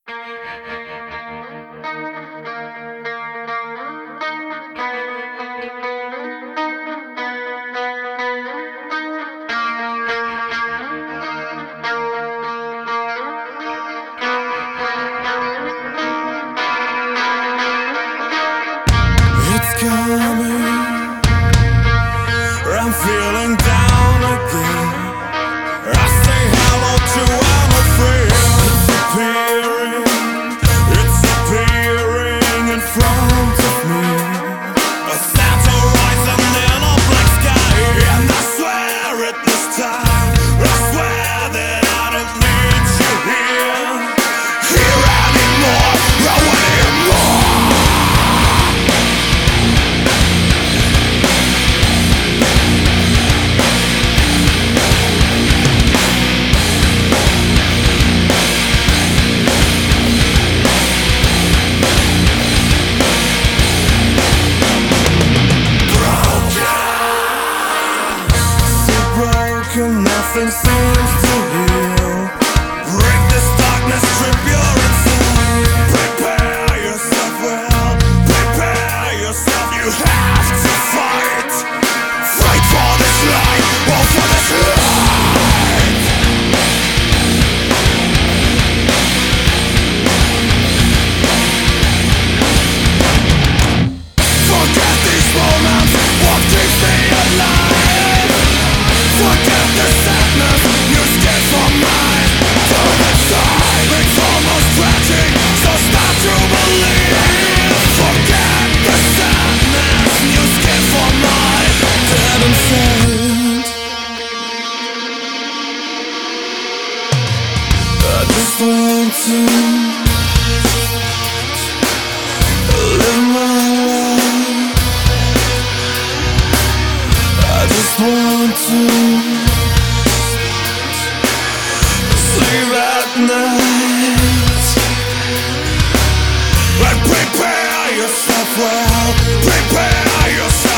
It's coming, I'm feeling down again. I say hello to I'm afraid. It's appearing in front of me. A Santa rising in a black sky. And I swear it this time, I swear that I don't need you here anymore, anymore. Nothing seems to heal. Break this darkness, strip your inside. Prepare yourself well, prepare yourself. You have to fight. Fight for this light, or for this light. Forget these moments, what keeps me alive. Forget the sadness you escape from mine. Turn inside, it's almost tragic, so start to believe. Forget the sadness you escape from mine. Dead inside, I just want to live my life. I just want to sleep at night. But prepare yourself well, prepare yourself.